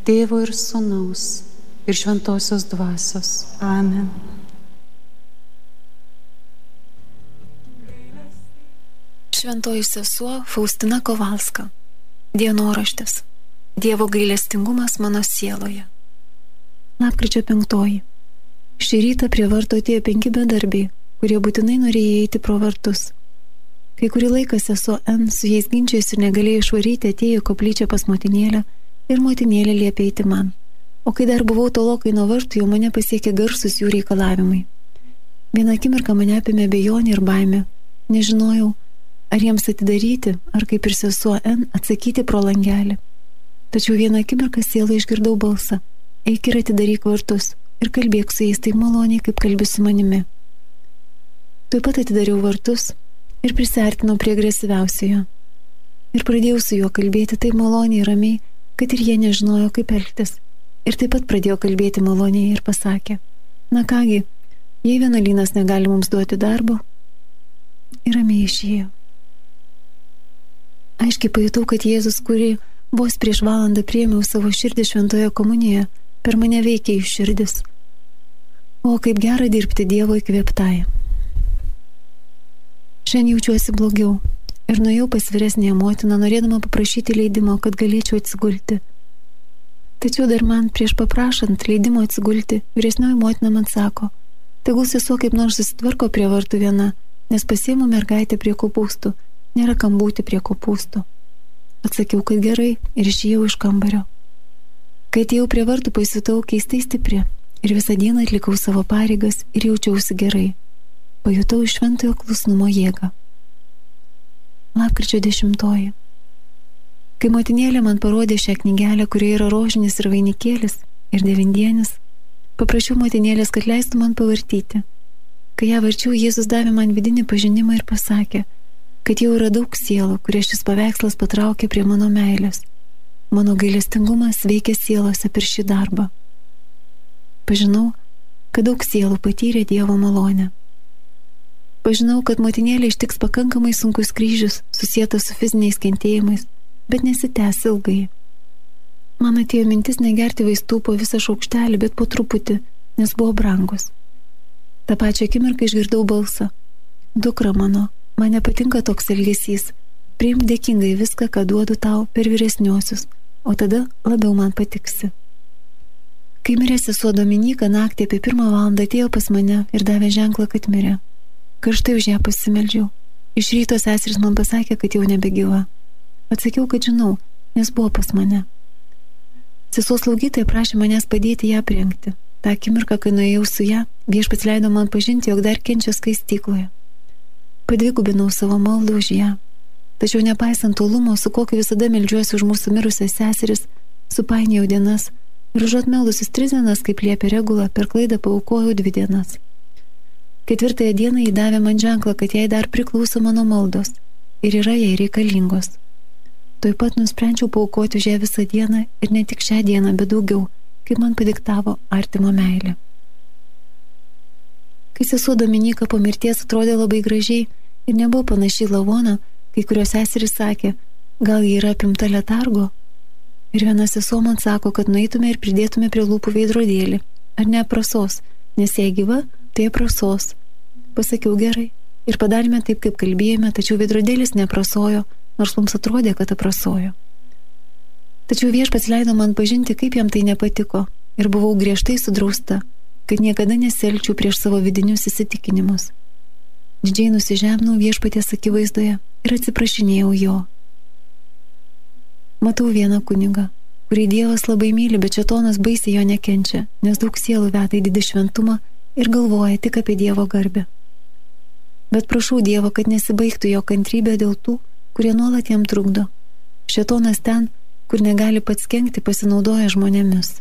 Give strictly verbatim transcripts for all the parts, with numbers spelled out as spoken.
Tėvo ir Sūnaus ir Šventosios Dvasios. Amen. Šventoji sesuo Faustina Kovalska. Dienoraštis. Dievo gailestingumas mano sieloje. Lapkričio penktoji. Šį rytą prie varto atėjo penki bedarbiai, kurie būtinai norėjo eiti pro vartus. Kai kurį laiką sesuo N su jais ginčijosi ir negalėjo išvaryti, atėjo į koplyčią pas motinėlę ir motinėlė liepė eiti man. O kai dar buvau tolokai nuo vartų, jau mane pasiekė garsus jų reikalavimai. Vieną akimirką mane apėmė abejonė ir baimė. Nežinojau, ar jiems atidaryti, ar kaip ir sesuo N atsakyti pro langelį. Tačiau vieną akimirką sielą išgirdau balsą: eik ir atidaryk vartus ir kalbėk su jais taip maloniai, kaip kalbi su manimi. Tuoj pat atidariau vartus ir prisiartinau prie agresyviausiojo. Ir pradėjau su juo kalbėti taip maloniai ir ramiai, kad ir jie nežinojo, kaip elgtis. Ir taip pat pradėjo kalbėti maloniai ir pasakė: na kągi, jei vienuolynas negali mums duoti darbo, ir ramiai išėjo. Aiškiai pajutau, kad Jėzus, kurį vos prieš valandą priėmiau savo širdį šventoje komunijoje, per mane veikia jų širdis. O kaip gera dirbti Dievo įkvėptai. Šiandien jaučiuosi blogiau ir nuėjau pas vyresnėje motiną, norėdama paprašyti leidimo, kad galėčiau atsigulti. Tačiau dar man prieš paprašant leidimo atsigulti, vyresnioji motina man sako: tegul sesuo kaip nors susitvarko prie vartų viena, nes pasiėmu mergaitę prie kopūstų, nėra kam būti prie kopūstų. Atsakiau, kad gerai, ir išėjau iš kambario. Kai atėjau prie vartų, pasijutau keistai stipri ir visą dieną atlikau savo pareigas ir jaučiausi gerai. Pajutau iš šventojo klusnumo jėgą. Lapkričio dešimtoji. Kai motinėlė man parodė šią knygelę, kurioje yra rožinis ir vainikėlis ir devindienis, paprašiau motinėlės, kad leistų man pavartyti. Kai ją varčiau, Jėzus davė man vidinį pažinimą ir pasakė, kad jau yra daug sielų, kurie šis paveikslas patraukė prie mano meilės. Mano gailestingumas veikia sielose per šį darbą. Pažinau, kad daug sielų patyrė Dievo malonę. Pažinau, kad motinėlė ištiks pakankamai sunkus kryžius, susietas su fiziniais kentėjimais, bet nesitęs ilgai. Man atėjo mintis negerti vaistų po visą šaukštelį, bet po truputį, nes buvo brangus. Ta pačia akimirką išgirdau balsą: dukra mano, man nepatinka toks elgesys, priimk dėkingai viską, ką duodu tau per vyresniosius, o tada labiau man patiksi. Kai mirė sesuo Dominyka, naktį apie pirmą valandą atėjo pas mane ir davė ženklą, kad mirė. Karštai už ją pasimeldžiau. Iš ryto seseris man pasakė, kad jau nebegyva. Atsakiau, kad žinau, nes buvo pas mane. Sesuo slaugytoja prašė manęs padėti ją aprengti. Ta akimirka, kai nuėjau su ją, viešpats leido man pažinti, jog dar kenčia skaistykloje. Padvigubinau savo maldą už ją. Tačiau nepaisant tolumo, su kokiu visada meldžiuosi už mūsų mirusias seseris, supainiojau dienas ir užuot meldusis tris dienas, kaip liepė regula, per klaidą paaukojau dvi dienas. Ketvirtąją dieną jį davė man ženklą, kad jai dar priklauso mano maldos ir yra jai reikalingos. Tuoj pat nusprendžiau paaukoti už ją visą dieną ir ne tik šią dieną, bet daugiau, kaip man padiktavo artimo meilė. Kai sesuo Dominyka po mirties atrodė labai gražiai ir nebuvo panašiai lavoną, kai kurios seserys sakė, gal ji yra apimta letargo. Ir viena sesuo man sako, kad nueitume ir pridėtume prie lūpų veidrodėlį, ar ne aprasos, nes jei gyva, tai aprasos. Pasakiau gerai ir padarėme taip, kaip kalbėjome, tačiau veidrodėlis neaprasojo, nors mums atrodė, kad aprasojo. Tačiau viešpats leido man pažinti, kaip jam tai nepatiko, ir buvau griežtai sudrausta, kad niekada nesielgčiau prieš savo vidinius įsitikinimus. Didžiai nusižeminau viešpaties akivaizdoje ir atsiprašinėjau jo. Matau vieną kunigą, kurį Dievas labai myli, bet šėtonas baisiai jo nekenčia, nes daug sielų veda į didį šventumą ir galvoja tik apie Dievo garbę. Bet prašau Dievo, kad nesibaigtų jo kantrybė dėl tų, kurie nuolat jam trukdo. Šėtonas ten, kur negali pats kenkti, pasinaudoja žmonėmis.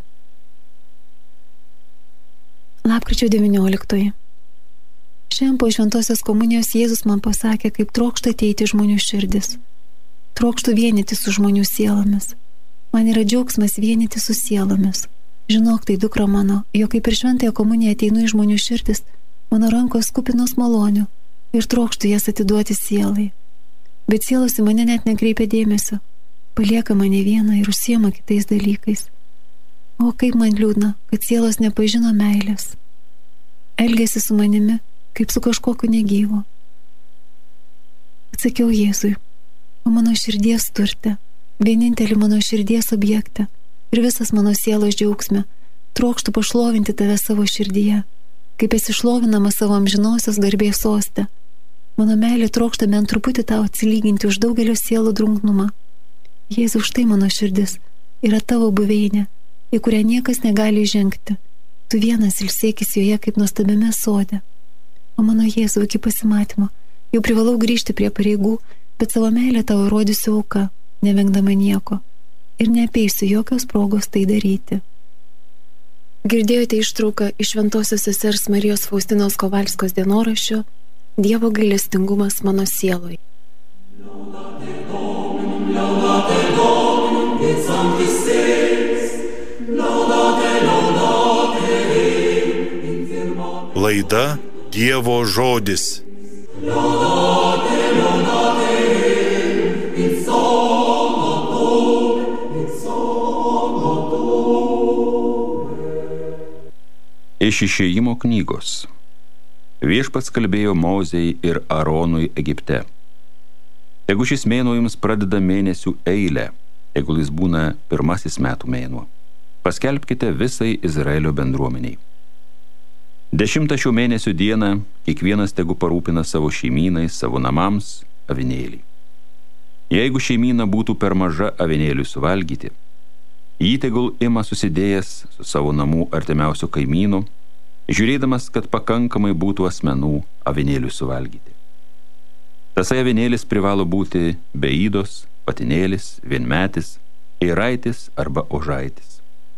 Lapkričio devynioliktoji. Šiandien po šventosios komunijos Jėzus man pasakė, kaip trokšta ateiti žmonių širdis. Trokštų vienyti su žmonių sielomis. Man yra džiaugsmas vienyti su sielomis. Žinok, tai dukra mano, jog kaip per šventąją komuniją ateinu į žmonių širdis, mano rankos kupinos malonių ir trokštų jas atiduoti sielai. Bet sielos į mane net nekreipia dėmesio, palieka mane vieną ir užsiema kitais dalykais. O kaip man liūdna, kad sielos nepažino meilės. Elgėsi su manimi, kaip su kažkokiu negyvu. Atsakiau Jėzui, o mano širdies turte, vienintelį mano širdies objektą ir visas mano sielos džiaugsme, trokštų pašlovinti tave savo širdyje, kaip esi šlovinama savo amžinosios garbės soste. Mano meilė trokšta bent truputį tau atsilyginti už daugelio sielų drungnumą. Jėzau, štai mano širdis yra tavo buveinė, į kurią niekas negali įžengti. Tu vienas ilsėkis joje kaip nuostabiame sode. O mano Jėzau, iki pasimatymo, jau privalau grįžti prie pareigų, bet savo meilę tau įrodysiu auka, nevengdama nieko, ir neapeisiu jokios progos tai daryti. Girdėjote ištrauką iš Šventosios sesers Marijos Faustinos Kovalskos dienoraščio Dievo gailestingumas mano sieloje. Laida Dievo žodis. Iš Išėjimo knygos. Viešpats kalbėjo Mozei ir Aronui Egipte. Tegu šis mėnuo jums pradeda mėnesių eilę, tegul jis būna pirmasis metų mėnuo. Paskelbkite visai Izraelio bendruomeniai. Dešimtą šio mėnesio dieną kiekvienas tegu parūpina savo šeimynai, savo namams avinėlį. Jeigu šeimyna būtų per maža avinėliui suvalgyti, jį tegul ima susidėjęs su savo namų artimiausio kaimynu, žiūrėdamas, kad pakankamai būtų asmenų avinėliui suvalgyti. Tasai avinėlis privalo būti beidos, patinėlis, vienmetis, eiraitis arba ožaitis.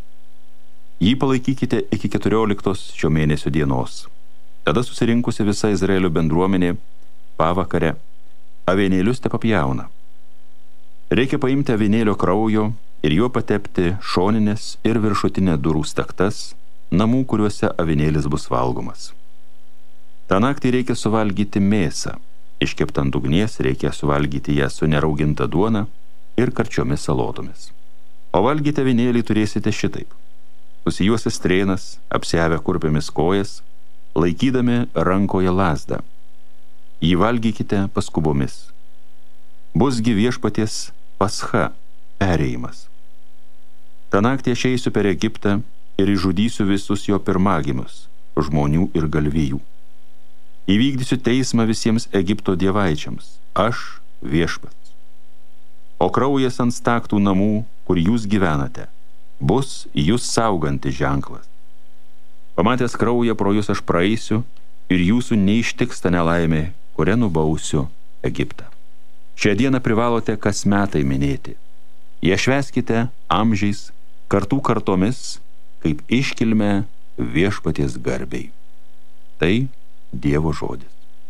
Jį palaikykite iki keturioliktos šio mėnesio dienos. Tada susirinkusi visa Izraelio bendruomenė pavakare avinėlius tepapjauna. Reikia paimti avinėlio kraujo ir juo patepti šoninės ir viršutinę durų staktas namų, kuriuose avinėlis bus valgomas. Ta naktį reikia suvalgyti mėsą. Iškeptą ant ugnies reikia suvalgyti ją su nerauginta duona ir karčiomis salotomis. O valgyti avinėlį turėsite šitaip. Susijuosi strėnas, apsiavę kurpėmis kojas, laikydami rankoje lazdą. Jį valgykite paskubomis. Busgi viešpaties pascha, perėjimas. Ta naktį aš eisiu per Egiptą ir išžudysiu visus jo pirmagimius, žmonių ir galvijų. Įvykdysiu teismą visiems Egipto dievaičiams, aš viešpats. O kraujas ant staktų namų, kur jūs gyvenate, bus jūs saugantis ženklas. Pamatęs kraują pro jūs aš praeisiu ir jūsų neištiks ta nelaimė, kuria nubausiu Egiptą. Šią dieną privalote kas metai minėti. Ją švęskite amžiais, kartų kartomis, kaip iškilmę viešpaties garbei. Tai Dievo žodis.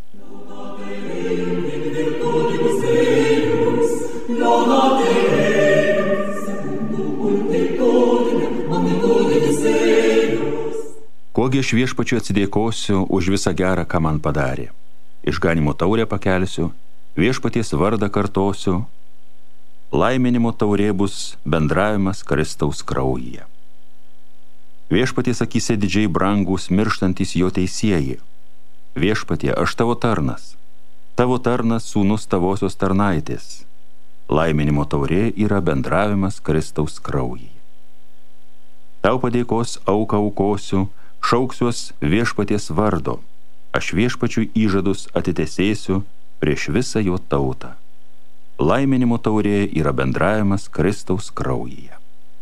Kuogi aš viešpačiu atsidėkosiu už visą gerą, ką man padarė. Išganimo taurę pakelsiu, viešpaties vardą kartosiu, laiminimo taurė bus bendravimas Kristaus kraujyje. Viešpaties akyse didžiai brangus mirštantis jo teisieji. Viešpatie, aš tavo tarnas, tavo tarnas sūnus tavosios tarnaitės. Laiminimo taurė yra bendravimas Kristaus kraujyje. Tau padėkos auką aukosiu, šauksiuos viešpaties vardo. Aš viešpačiui įžadus atitesėsiu prieš visą jo tautą. Laiminimo taurė yra bendravimas Kristaus kraujyje.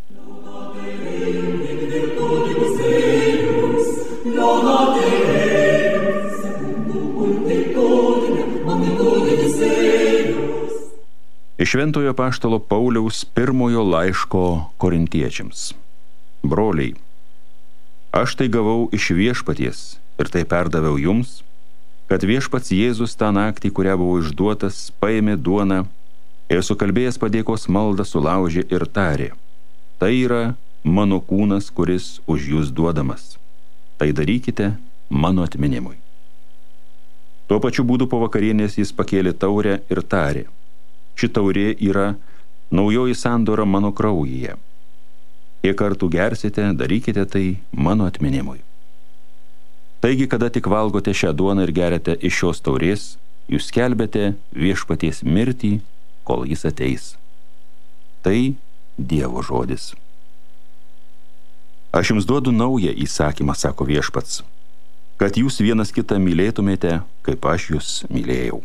Iš Šventojo apaštalo Pauliaus pirmojo laiško korintiečiams. Broliai, aš tai gavau iš viešpaties ir tai perdaviau jums, kad viešpats Jėzus tą naktį, kurią buvo išduotas, paėmė duoną ir sukalbėjęs padėkos maldą sulaužė ir tarė: tai yra mano kūnas, kuris už jūs duodamas. Tai darykite mano atminimui. Tuo pačiu būdu po vakarienės jis pakėlė taurę ir tarė: ši taurė yra naujoji sandora mano kraujyje. Kiek kartų gersite, darykite tai mano atminimui. Taigi, kada tik valgote šią duoną ir geriate iš šios taurės, jūs skelbiate viešpaties mirtį, kol jis ateis. Tai Dievo žodis. Aš jums duodu naują įsakymą, sako viešpats, kad jūs vienas kitą mylėtumėte, kaip aš jūs mylėjau.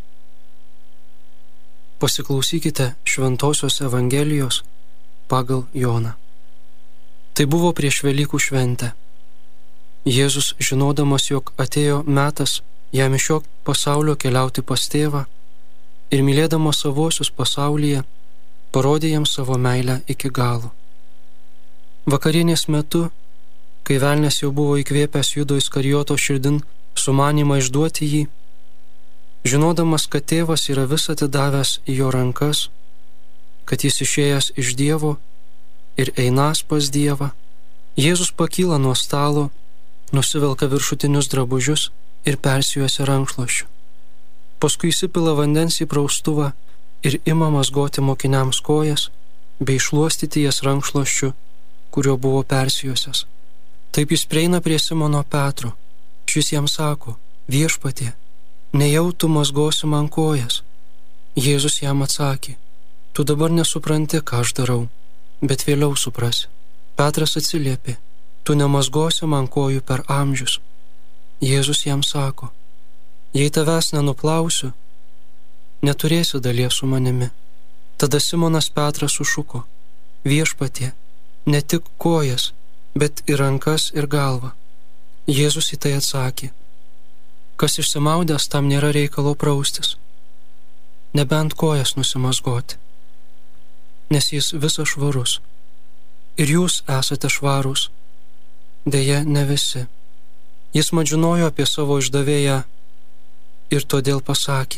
Pasiklausykite Šventosios Evangelijos pagal Joną. Tai buvo prieš Velykų šventę. Jėzus, žinodamas, jog atėjo metas jam iš šio pasaulio keliauti pas tėvą ir mylėdamas savuosius pasaulyje, parodė jiems savo meilę iki galo. Vakarienės metu, kai velnias jau buvo įkvėpęs Judo Iskarijoto širdin sumanymą išduoti jį, žinodamas, kad tėvas yra vis atidavęs į jo rankas, kad jis išėjęs iš Dievo ir einas pas Dievą, Jėzus pakyla nuo stalo, nusivelka viršutinius drabužius ir persijuosia rankšluosčiu. Paskui įsipila vandens į praustuvą ir ima mazgoti mokiniams kojas bei šluostyti jas rankšluosčiu, kurio buvo persijuosęs. Taip jis prieina prie Simono Petro. Šis jam sako: Viešpatie, nejau tu mazgosi man kojas. Jėzus jam atsakė: Tu dabar nesupranti, ką aš darau, bet vėliau suprasi. Petras atsiliepė: Tu nemazgosi man kojų per amžius. Jėzus jam sako: Jei tavęs nenuplausiu, neturėsi dalies su manimi. Tada Simonas Petras sušuko: Viešpatie, ne tik kojas, bet ir rankas ir galvą. Jėzus į tai atsakė: Kas išsimaudęs, tam nėra reikalo praustis, nebent kojas nusimazgoti, nes jis visas švarus. Ir jūs esate švarūs, deja ne visi. Jis man žinojo apie savo išdavėją ir todėl pasakė: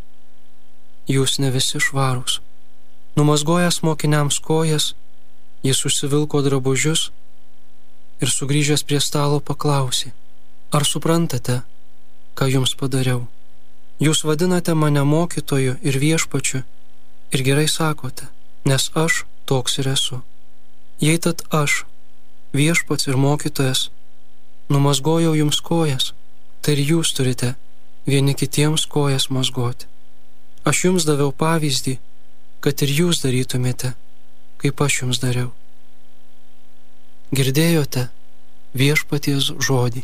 Jūs ne visi švarūs. Numazgojęs mokiniams kojas, jis užsivilko drabužius ir sugrįžęs prie stalo paklausė: Ar suprantate, ką jums padariau? Jūs vadinate mane mokytoju ir viešpačiu ir gerai sakote, nes aš toks ir esu. Jei tad aš, viešpats ir mokytojas, numazgojau jums kojas, tai ir jūs turite vieni kitiems kojas mazgoti. Aš jums daviau pavyzdį, kad ir jūs darytumėte, kaip aš jums dariau. Girdėjote viešpaties žodį.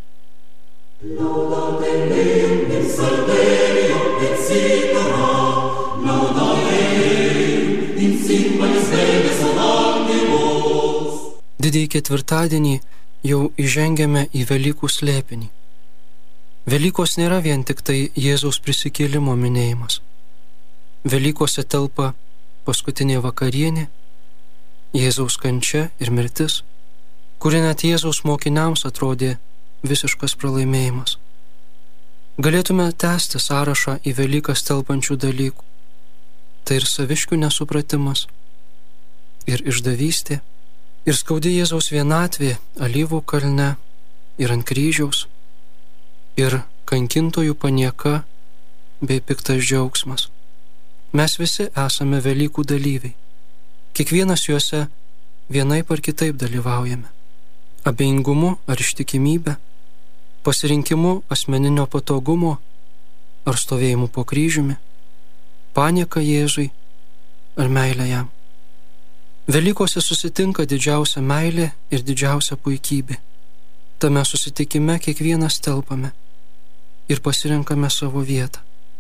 Didįjį ketvirtadienį jau įžengėme į Velykų slėpinį. Velykos nėra vien tik tai Jėzaus prisikėlimo minėjimas. Velykose telpa paskutinė vakarienė, Jėzaus kančia ir mirtis, kuri net Jėzaus mokiniams atrodė visiškas pralaimėjimas. Galėtume tęsti sąrašą į Velykas telpančių dalykų. Tai ir saviškių nesupratimas, ir išdavystė, ir skaudi Jėzaus vienatvė Alyvų kalne ir ant kryžiaus, ir kankintojų panieka bei piktas džiaugsmas. Mes visi esame Velykų dalyviai. Kiekvienas juose vienaip ar kitaip dalyvaujame. Abejingumu ar ištikimybė, pasirinkimu asmeninio patogumo ar stovėjimu po kryžiumi, panieka Jėzui ar meilė jam. Velykose susitinka didžiausia meilė ir didžiausia puikybė. Tame susitikime kiekvienas telpame ir pasirenkame savo vietą.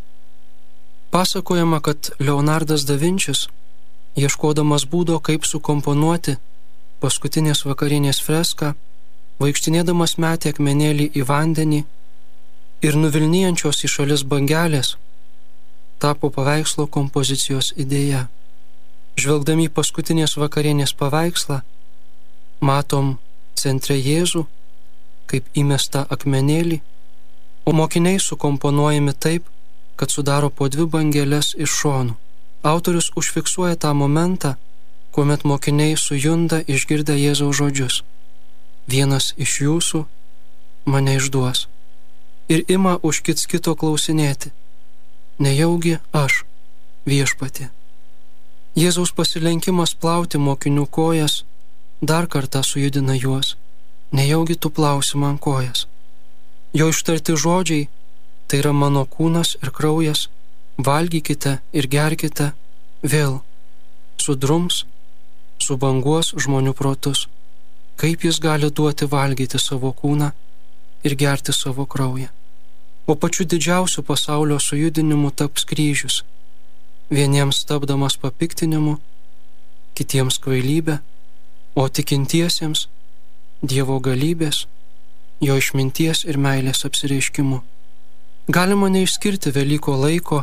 Pasakojama, kad Leonardas da Vinčis, ieškodamas būdo, kaip sukomponuoti paskutinės vakarienės freską, vaikštinėdamas metė akmenėlį į vandenį ir nuvilnijančios į šalis bangelės tapo paveikslo kompozicijos idėja. Žvelgdami paskutinės vakarienės paveikslą, matom centre Jėzų, kaip įmestą akmenėlį, o mokiniai sukomponuojami taip, kad sudaro po dvi bangeles iš šonų. Autorius užfiksuoja tą momentą, kuomet mokiniai sujunda išgirdę Jėzaus žodžius: Vienas iš jūsų mane išduos. Ir ima už kits kito klausinėti: Nejaugi aš, viešpatie? Jėzaus pasilenkimas plauti mokinių kojas dar kartą sujudina juos, nejaugi tu plausi man kojas. Jo ištarti žodžiai, tai yra mano kūnas ir kraujas, valgykite ir gerkite, vėl sudrums, subanguos žmonių protus. Kaip jis gali duoti valgyti savo kūną ir gerti savo kraują? O pačiu didžiausiu pasaulio sujudinimu taps kryžius, vieniems tapdamas papiktinimu, kitiems kvailybė, o tikintiesiems Dievo galybės, jo išminties ir meilės apsireiškimu. Galima neišskirti Velyko laiko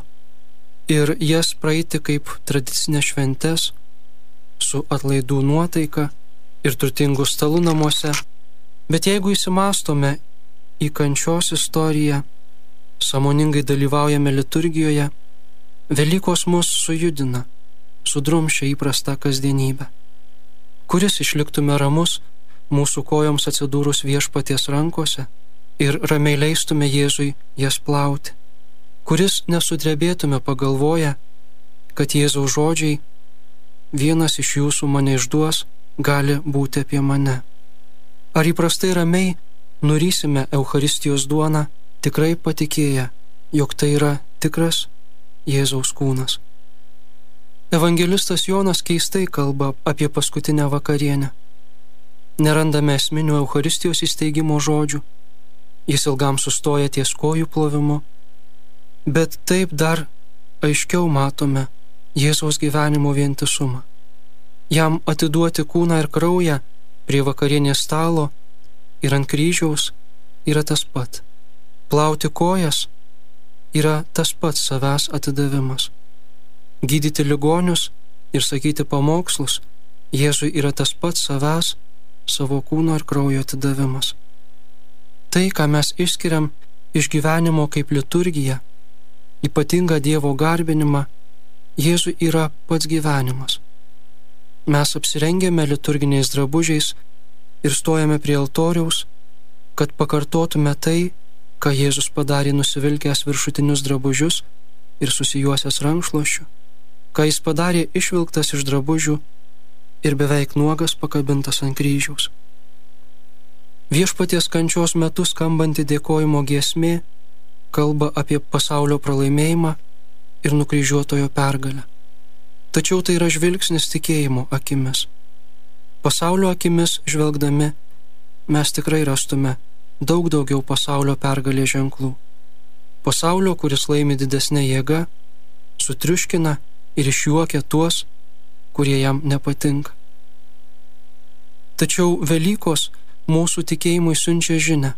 ir jas praeiti kaip tradicinės šventes su atlaidų nuotaika ir turtingų stalų namuose, bet jeigu įsimastome į kančios istoriją, sąmoningai dalyvaujame liturgijoje, Velykos mus sujudina, sudrumšia įprastą kasdienybę. Kuris išliktume ramus mūsų kojoms atsidūrus viešpaties rankose ir ramiai leistume Jėzui jas plauti. Kuris nesudrebėtume pagalvoję, kad Jėzaus žodžiai, vienas iš jūsų mane išduos, gali būti apie mane. Ar įprastai ramiai nurysime Eucharistijos duoną, tikrai patikėję, jog tai yra tikras Jėzaus kūnas. Evangelistas Jonas keistai kalba apie paskutinę vakarienę. Nerandame esminių Eucharistijos įsteigimo žodžių, jis ilgam sustoja ties kojų plovimu, bet taip dar aiškiau matome Jėzaus gyvenimo vientisumą. Jam atiduoti kūną ir kraują prie vakarienės stalo ir ant kryžiaus yra tas pat. Plauti kojas yra tas pats savęs atidavimas. Gydyti ligonius ir sakyti pamokslus Jėzui yra tas pats savęs, savo kūno ir kraujo atidavimas. Tai, ką mes išskiriam iš gyvenimo kaip liturgija, ypatingą Dievo garbinimą, Jėzui yra pats gyvenimas. Mes apsirengėme liturginiais drabužiais ir stojame prie altoriaus, kad pakartotume tai, ką Jėzus padarė nusivilkęs viršutinius drabužius ir susijuosęs rankšluosčiu, ką jis padarė išvilktas iš drabužių ir beveik nuogas pakabintas ant kryžiaus. Viešpaties kančios metu skambanti dėkojimo giesmė kalba apie pasaulio pralaimėjimą ir nukryžiuotojo pergalę. Tačiau tai yra žvilgsnis tikėjimo akimis. Pasaulio akimis žvelgdami mes tikrai rastume daug daugiau pasaulio pergalės ženklų. Pasaulio, kuris laimi didesnė jėga, sutriuškina ir išjuokia tuos, kurie jam nepatinka. Tačiau Velykos mūsų tikėjimui siunčia žinią,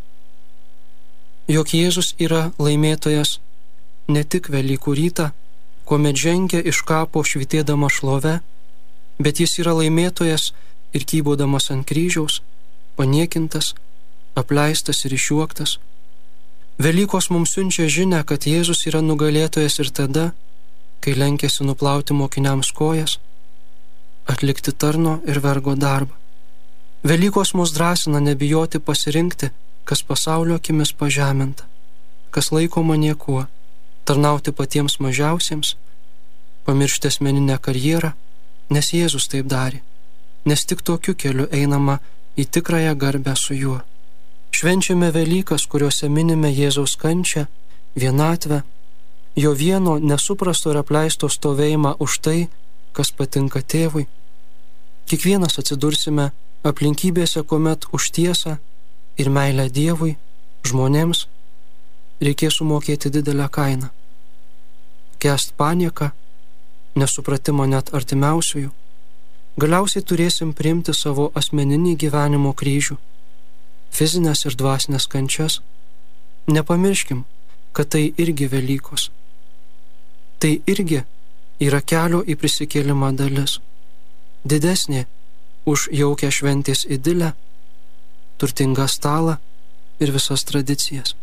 jog Jėzus yra laimėtojas ne tik Velykų rytą, kuomet žengia iš kapo švytėdama šlove, bet jis yra laimėtojas ir kybodamas ant kryžiaus, paniekintas, apleistas ir išjuoktas. Velykos mums siunčia žinią, kad Jėzus yra nugalėtojas ir tada, kai lenkėsi nuplauti mokiniams kojas, atlikti tarno ir vergo darbą. Velykos mus drąsina nebijoti pasirinkti, kas pasaulio akimis pažeminta, kas laikoma niekuo, tarnauti patiems mažiausiems, pamiršti asmeninę karjerą, nes Jėzus taip darė, nes tik tokiu keliu einama į tikrąją garbę su juo. Švenčiame Velykas, kuriuose minime Jėzaus kančią, vienatvę, jo vieno nesuprasto ir apleisto stovėjimą už tai, kas patinka tėvui. Kiekvienas atsidursime aplinkybėse, kuomet už tiesą ir meilę Dievui, žmonėms, reikės sumokėti didelę kainą. Kęst panieką, nesupratimą net artimiausiųjų. Galiausiai turėsim priimti savo asmeninį gyvenimo kryžių, fizinės ir dvasinės kančias. Nepamirškim, kad tai irgi Velykos. Tai irgi yra kelio į prisikėlimą dalis. Didesnė už jaukę šventės idilę, turtingą stalą ir visas tradicijas.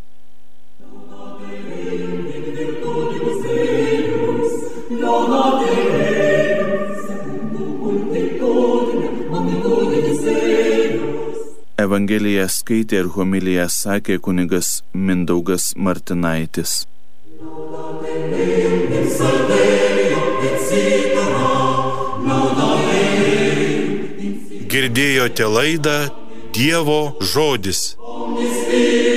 Evangeliją skaitė ir homiliją sakė kunigas Mindaugas Martinaitis. Girdėjote laidą Dievo žodis.